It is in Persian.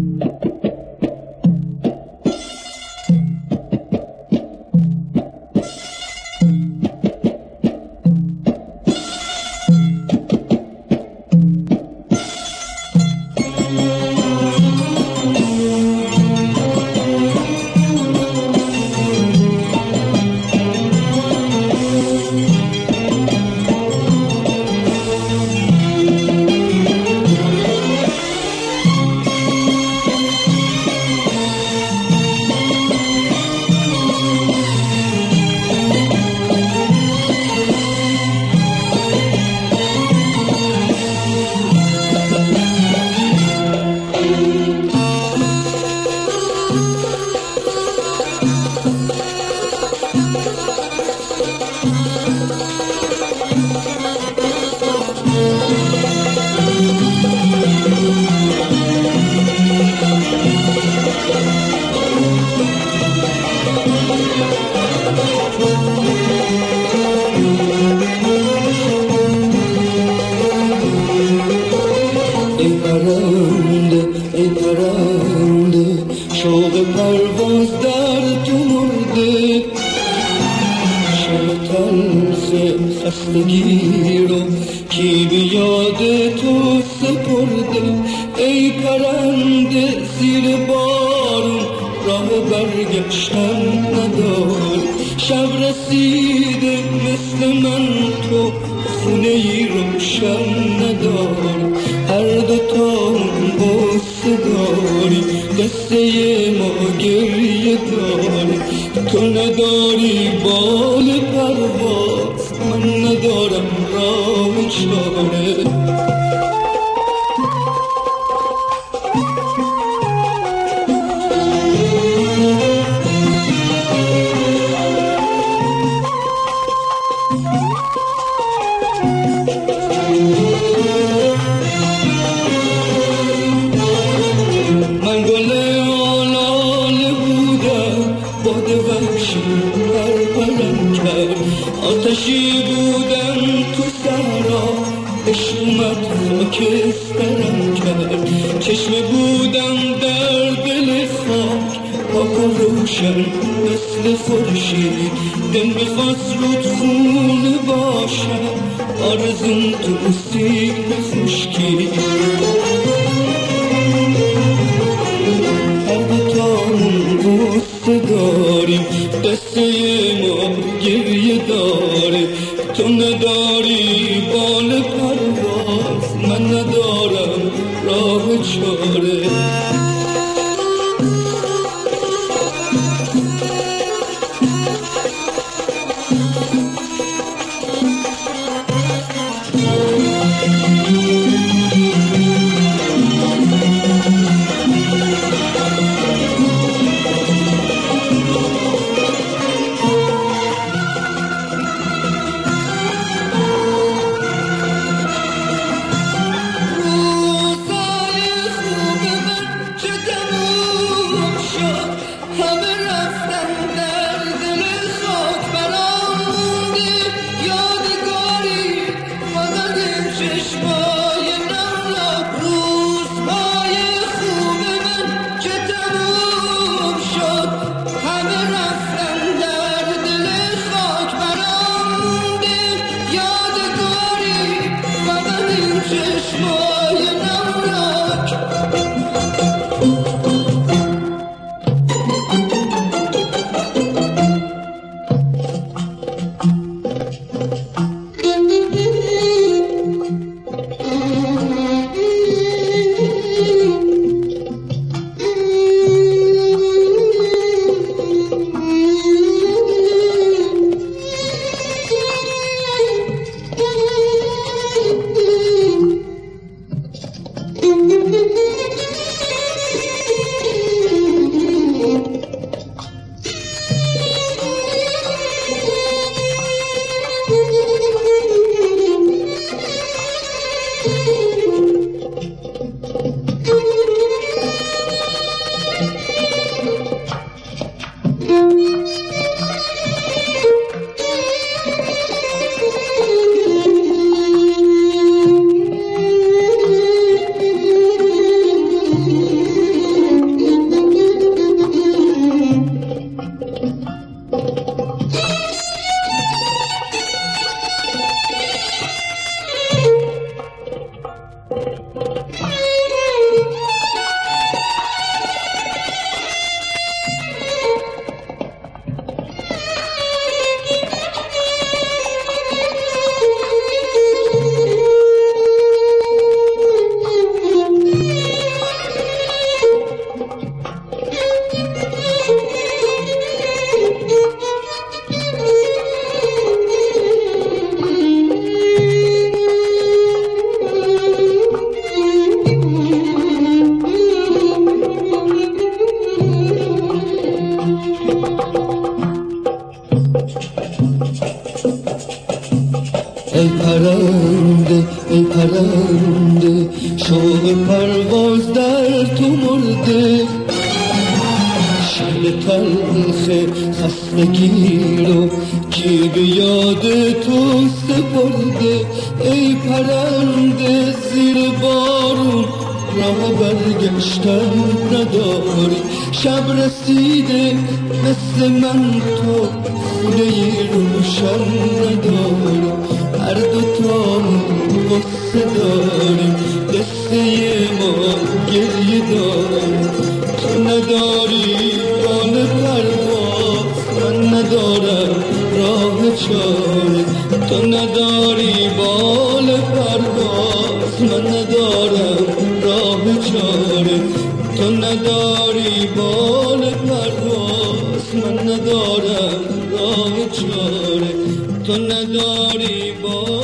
ای پرنده شوق پرواز در تو مرده، شب تلخ خستگی رو کی به یاد تو سپرده. ای پرنده زیر بارون راه برگشتن ندار، شب رسیده مثل من تو خونه ای روشن ندار. هر دوتامون قصه داری، قصه ما گریه داری. تو نداری بال پرواز، من ندارم راه چاره. من گل آلاله بودم، باد وحشی پرپرم کرد. آتشی بودم تو صحرا، عشق اومد خاکسترم کرد. چشمه بودم در دل خاک، پاک و روشن مثل خورشید. دل میخواست رود خونه باشم، آرزوم تو سیب خشکی. قصه داریم، قصه ما گریه داره. تو نداری بال پرواز، من ندارم راه چاره. تلخ خستگی رو کی به یاد تو سپرده؟ ای پرنده زیر بارون راه برگشتن نداری. شب رسیده مثل من تو خونه روشن نداری. هر دوتامون غصه داریم، قصه ما گریه داریم. تو نداری بال پرواز، من ندارم راه چاره. تو نداری بال پرواز، من ندارم راه چاره. تو نداری بال پرواز، من ندارم راه چاره. تو نداری بال